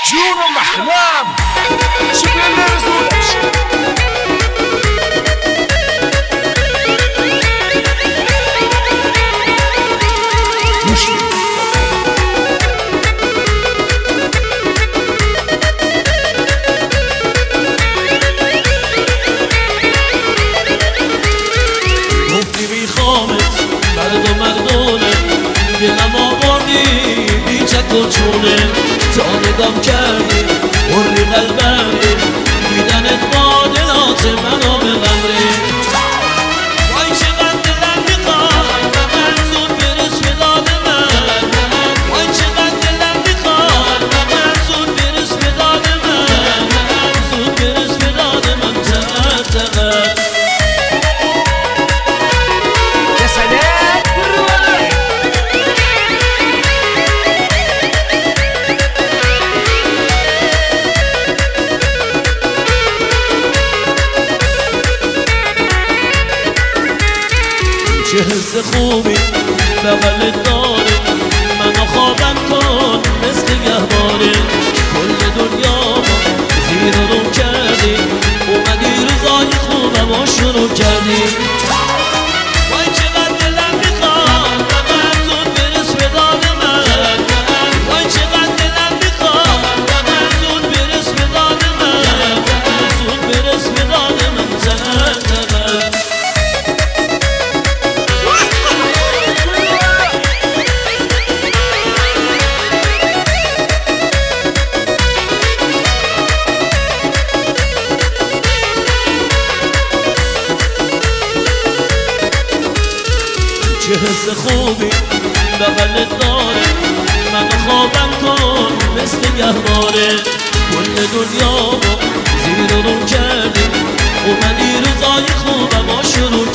جون محلام شوف اللي رزقش گفتی بیخوامت مرد و مردونه دلم آوردی بی چک و چونه تا نگام کردی بردی قلبندی دیدنت معادلات منو بغمری وای چقدر دلم میخواد به من زود برس به داد من وای چقدر دلم میخواد به من زود برس به داد من زود برس به داد من تقر تقر يا سلام بالرواية چه حس خوبی بغلت داره منو خوابم کن مثل گهواره کل دنیا ما زیر و رو کردی اومدی روزای خوبم و شروع کردی وای چقدر دلم میخواد به من زود برس به داد من وای چقدر دلم میخواد به من زود برس به داد من زود برس به داد من تقر تقر چه حس خوبی بغلت داره منو خوابم کن مثل گهواره کل دنیا ما زیر و رو کردی اومدی روزای خوبم و شروع